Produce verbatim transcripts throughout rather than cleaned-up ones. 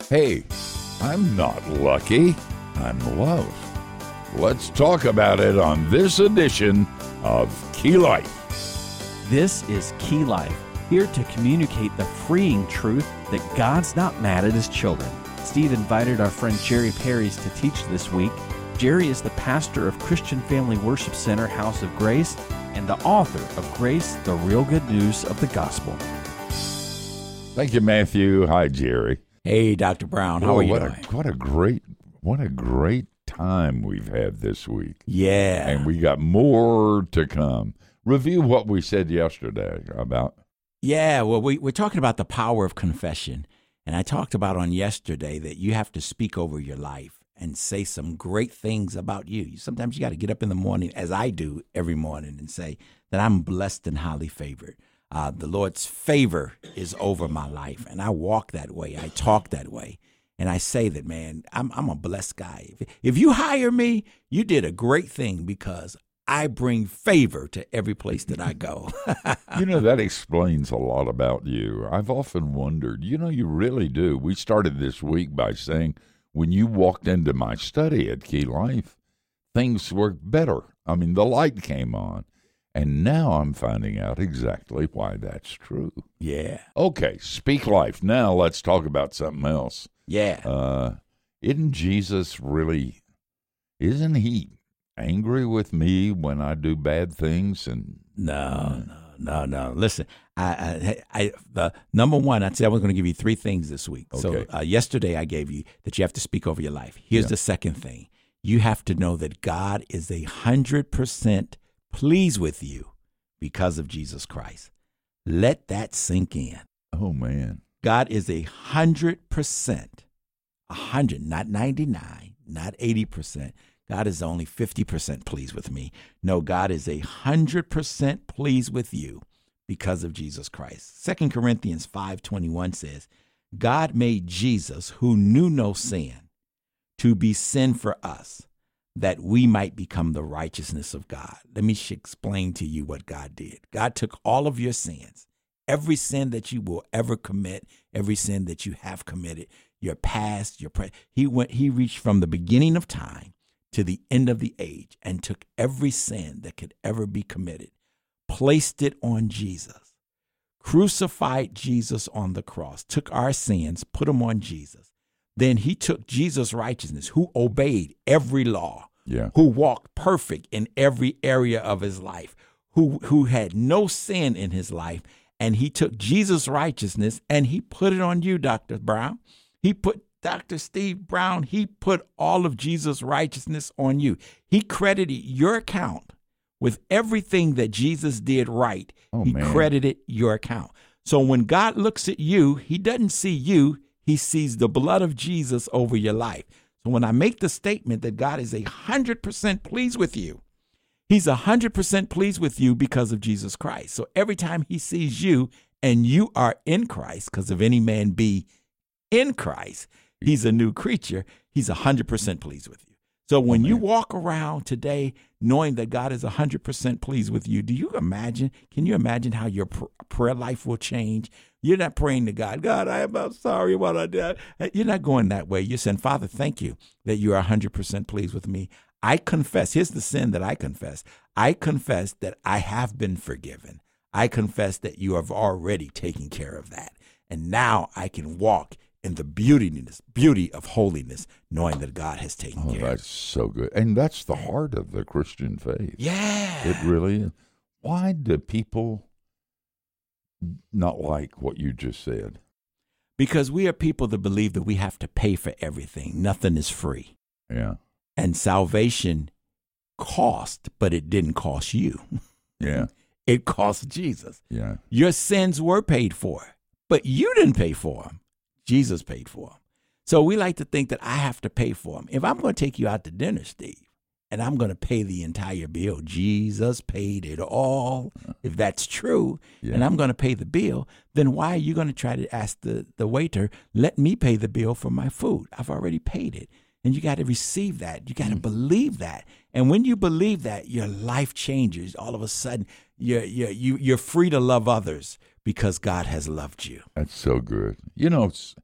Hey, I'm not lucky. I'm love. Let's talk about it on this edition of Key Life. This is Key Life, here to communicate the freeing truth that God's not mad at his children. Steve invited our friend Jerry Parries to teach this week. Jerry is the pastor of Christian Family Worship Center, House of Grace, and the author of Grace, the Real Good News of the Gospel. Thank you, Matthew. Hi, Jerry. Hey, Doctor Brown. How oh, are you what doing? A, what a great, what a great time we've had this week. Yeah. And we got more to come. Review what we said yesterday about. Yeah, well, we, we're talking about the power of confession. And I talked about on yesterday that you have to speak over your life and say some great things about you. Sometimes you got to get up in the morning, as I do every morning, and say that I'm blessed and highly favored. Uh, the Lord's favor is over my life, and I walk that way. I talk that way, and I say that, man, I'm I'm a blessed guy. If, if you hire me, you did a great thing because I bring favor to every place that I go. You know, that explains a lot about you. I've often wondered, you know, you really do. We started this week by saying when you walked into my study at Key Life, things were better. I mean, the light came on. And now I'm finding out exactly why that's true. Yeah. Okay, speak life. Now let's talk about something else. Yeah. Uh, isn't Jesus really, isn't he angry with me when I do bad things? And No, no, no, no. Listen, I, I, I the number one, I said I was going to give you three things this week. Okay. So uh, yesterday I gave you that you have to speak over your life. Here's Yeah. the second thing. You have to know that God is a hundred percent pleased with you because of Jesus Christ. Let that sink in. Oh, man. God is a hundred percent, a hundred, not ninety-nine, not eighty percent. God is only fifty percent pleased with me. No, God is a hundred percent pleased with you because of Jesus Christ. Second Corinthians five twenty-one says, God made Jesus, who knew no sin, to be sin for us, that we might become the righteousness of God. Let me sh- explain to you what God did. God took all of your sins, every sin that you will ever commit, every sin that you have committed, your past, your present. He went. He reached from the beginning of time to the end of the age and took every sin that could ever be committed, placed it on Jesus, crucified Jesus on the cross, took our sins, put them on Jesus. Then he took Jesus' righteousness, who obeyed every law, Yeah. who walked perfect in every area of his life, who, who had no sin in his life, and he took Jesus' righteousness and he put it on you, Doctor Brown. He put, Doctor Steve Brown, he put all of Jesus' righteousness on you. He credited your account with everything that Jesus did right. Oh, he man. credited your account. So when God looks at you, he doesn't see you. He sees the blood of Jesus over your life. So when I make the statement that God is a hundred percent pleased with you, he's a hundred percent pleased with you because of Jesus Christ. So every time he sees you and you are in Christ, because if any man be in Christ, he's a new creature. He's a hundred percent pleased with you. So when you walk around today knowing that God is one hundred percent pleased with you, do you imagine, can you imagine how your pr- prayer life will change? You're not praying to God, God, I am I'm sorry what I did. You're not going that way. You're saying, Father, thank you that you are one hundred percent pleased with me. I confess, here's the sin that I confess. I confess that I have been forgiven. I confess that you have already taken care of that. And now I can walk in the beautiness, beauty of holiness, knowing that God has taken Oh, care of it. that's so good. And that's the heart of the Christian faith. Yeah. It really is. Why do people not like what you just said? Because we are people that believe that we have to pay for everything. Nothing is free. Yeah. And salvation cost, but it didn't cost you. Yeah. It cost Jesus. Yeah. Your sins were paid for, but you didn't pay for them. Jesus paid for them. So we like to think that I have to pay for them. If I'm going to take you out to dinner, Steve, and I'm going to pay the entire bill, Jesus paid it all. If that's true, Yeah. and I'm going to pay the bill, then why are you going to try to ask the, the waiter, let me pay the bill for my food? I've already paid it. And you got to receive that. You got to believe that. And when you believe that, your life changes. All of a sudden, you're, you're, you, you're free to love others because God has loved you. That's so good. You know, it's,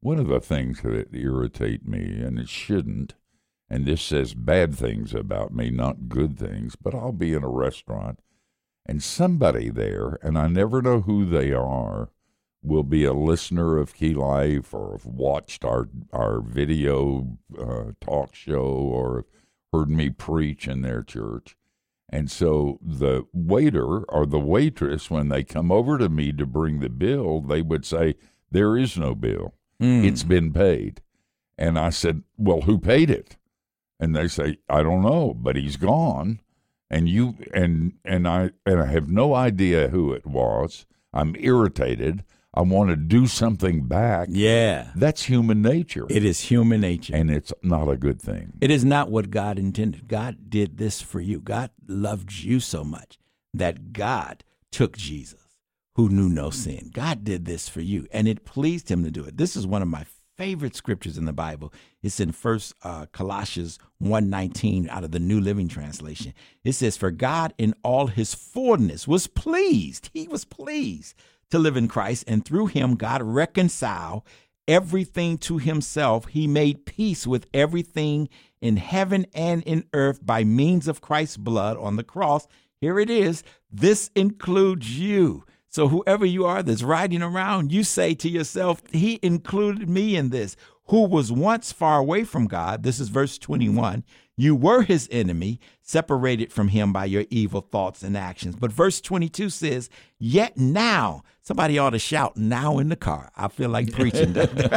One of the things that irritate me, and it shouldn't, and this says bad things about me, not good things, but I'll be in a restaurant, and somebody there, and I never know who they are, will be a listener of Key Life or have watched our, our video uh, talk show or heard me preach in their church. And so the waiter or the waitress, when they come over to me to bring the bill, they would say, there is no bill. Mm. It's been paid. And I said, well, who paid it? And they say, I don't know, but he's gone. And you and and I and I have no idea who it was. I'm irritated. I want to do something back. Yeah. That's human nature. It is human nature. And it's not a good thing. It is not what God intended. God did this for you. God loved you so much that God took Jesus, who knew no sin. God did this for you, and it pleased him to do it. This is one of my favorite scriptures in the Bible. It's in First uh, Colossians one nineteen out of the New Living Translation. It says, for God in all his fullness was pleased. He was pleased to live in Christ, and through him God reconciled everything to himself. He made peace with everything in heaven and in earth by means of Christ's blood on the cross. Here it is. This includes you. So whoever you are that's riding around, you say to yourself, he included me in this, who was once far away from God. This is verse twenty-one. You were his enemy, separated from him by your evil thoughts and actions. But verse twenty-two says, yet now, somebody ought to shout now in the car. I feel like preaching.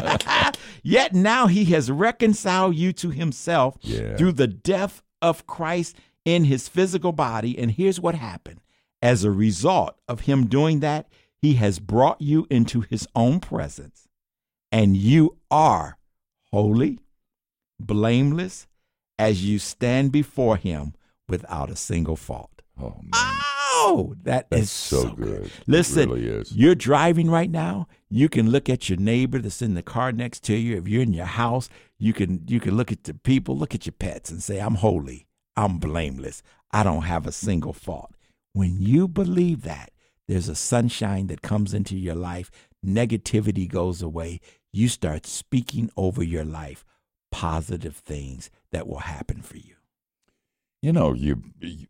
Yet now he has reconciled you to himself yeah. through the death of Christ in his physical body. And here's what happened. As a result of him doing that, he has brought you into his own presence, and you are holy, blameless, as you stand before him without a single fault. Oh, man. Oh, that That's is so, so good. good. Listen, it really is. You're driving right now. You can look at your neighbor that's in the car next to you. If you're in your house, you can you can look at the people, look at your pets and say, I'm holy, I'm blameless, I don't have a single fault. When you believe that, there's a sunshine that comes into your life. Negativity goes away. You start speaking over your life positive things that will happen for you. You know, you, you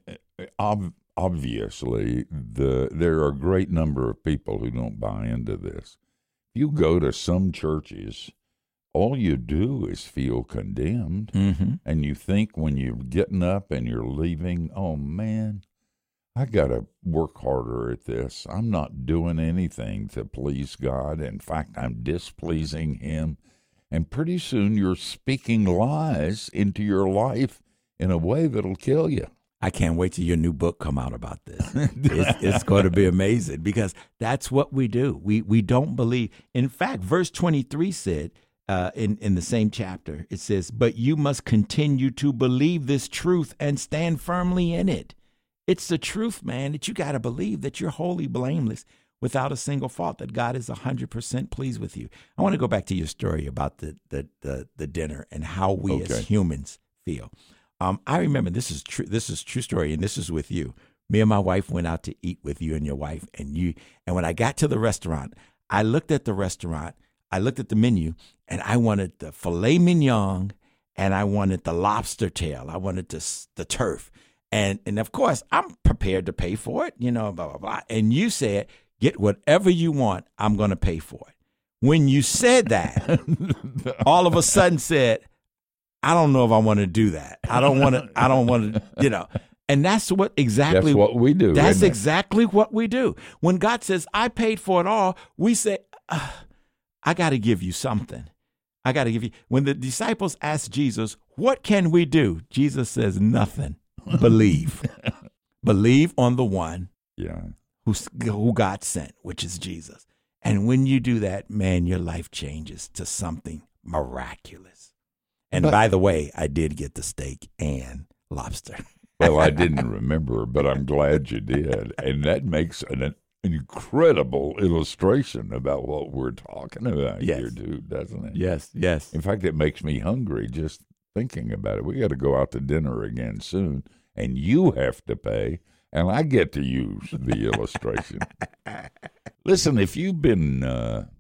ob, obviously, the there are a great number of people who don't buy into this. You go to some churches, all you do is feel condemned, mm-hmm. and you think when you're getting up and you're leaving, oh, man, I got to work harder at this. I'm not doing anything to please God. In fact, I'm displeasing him. And pretty soon you're speaking lies into your life in a way that'll kill you. I can't wait till your new book come out about this. it's, it's going to be amazing because that's what we do. We we don't believe. In fact, verse twenty-three said uh, in, in the same chapter, it says, but you must continue to believe this truth and stand firmly in it. It's the truth, man, that you got to believe that you're wholly blameless without a single fault, that God is one hundred percent pleased with you. I want to go back to your story about the the the, the dinner and how we okay. as humans feel. Um, I remember this is true. This is true story, and this is with you. Me and my wife went out to eat with you and your wife, and you. And when I got to the restaurant, I looked at the restaurant. I looked at the menu, and I wanted the filet mignon, and I wanted the lobster tail. I wanted the the turf. And and of course, I'm prepared to pay for it, you know, blah, blah, blah. And you said, get whatever you want, I'm going to pay for it. When you said that, all of a sudden said, I don't know if I want to do that. I don't want to, I don't want to, you know. And that's what exactly. That's what we do. That's exactly what we do. When God says, I paid for it all, we say, uh, I got to give you something. I got to give you. When the disciples asked Jesus, what can we do? Jesus says, nothing. Believe. Believe on the one yeah. who, who God sent, which is Jesus. And when you do that, man, your life changes to something miraculous. And but, by the way, I did get the steak and lobster. Well, I didn't remember, but I'm glad you did. And that makes an, an incredible illustration about what we're talking about yes. here, dude, doesn't it? Yes, yes. In fact, it makes me hungry just thinking about it. We got to go out to dinner again soon, and you have to pay, and I get to use the illustration. Listen, if you've been uh,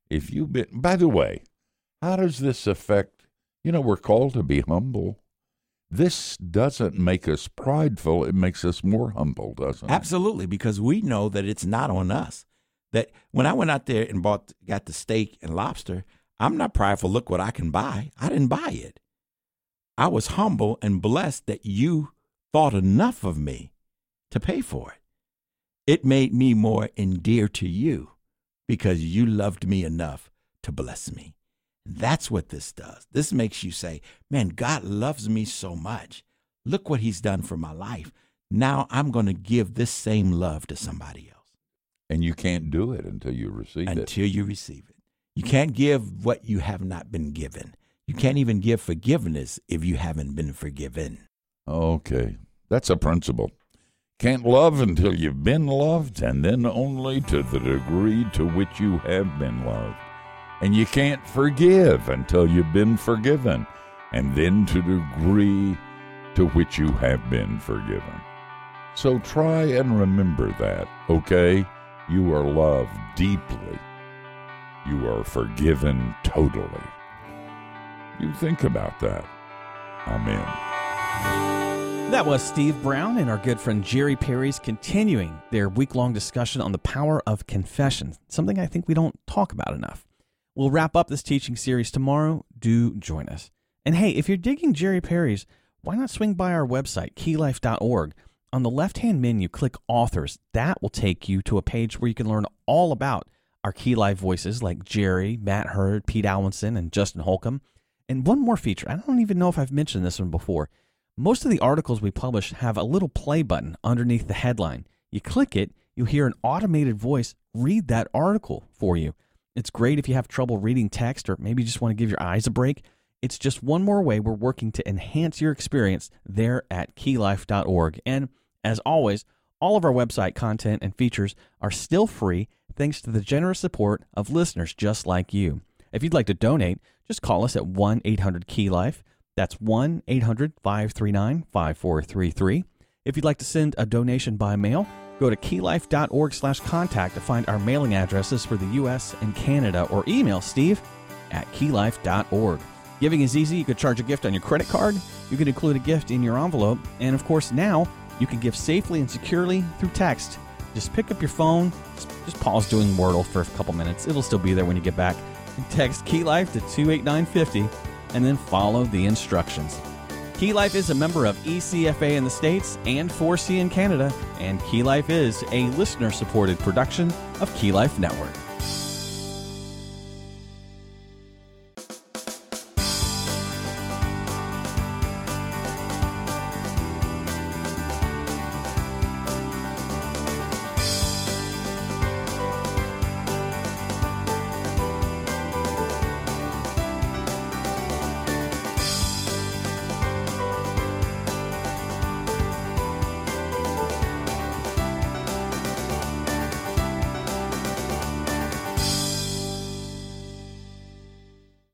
If you've been, by the way, how does this affect, you know, we're called to be humble. This doesn't make us prideful. It makes us more humble, doesn't it? Absolutely, because we know that it's not on us. That when I went out there and bought, got the steak and lobster, I'm not prideful. Look what I can buy. I didn't buy it. I was humble and blessed that you thought enough of me to pay for it. It made me more endear to you because you loved me enough to bless me. That's what this does. This makes you say, man, God loves me so much. Look what he's done for my life. Now I'm going to give this same love to somebody else. And you can't do it until you receive until it. Until you receive it. You can't give what you have not been given. You can't even give forgiveness if you haven't been forgiven. Okay. That's a principle. Can't love until you've been loved, and then only to the degree to which you have been loved. And you can't forgive until you've been forgiven, and then to the degree to which you have been forgiven. So try and remember that, okay? You are loved deeply. You are forgiven totally. You think about that. Amen. That was Steve Brown and our good friend Jerry Perry's continuing their week-long discussion on the power of confession, something I think we don't talk about enough. We'll wrap up this teaching series tomorrow. Do join us. And hey, if you're digging Jerry Perry's, why not swing by our website, key life dot org. On the left-hand menu, click Authors. That will take you to a page where you can learn all about our Key Life voices like Jerry, Matt Hurd, Pete Alwinson, and Justin Holcomb. And one more feature. I don't even know if I've mentioned this one before. Most of the articles we publish have a little play button underneath the headline. You click it, you'll hear an automated voice read that article for you. It's great if you have trouble reading text or maybe you just want to give your eyes a break. It's just one more way we're working to enhance your experience there at key life dot org. And as always, all of our website content and features are still free thanks to the generous support of listeners just like you. If you'd like to donate, just call us at one eight hundred key life. That's one eight hundred five three nine five four three three. If you'd like to send a donation by mail, go to key life dot org slash contact to find our mailing addresses for the U S and Canada, or email Steve at key life dot org. Giving is easy. You could charge a gift on your credit card. You can include a gift in your envelope. And of course, now you can give safely and securely through text. Just pick up your phone, just pause doing Wordle for a couple minutes. It'll still be there when you get back. And text Key Life to two eight nine five zero and then follow the instructions. Key Life is a member of E C F A in the States and four C in Canada, and Key Life is a listener-supported production of Key Life Network.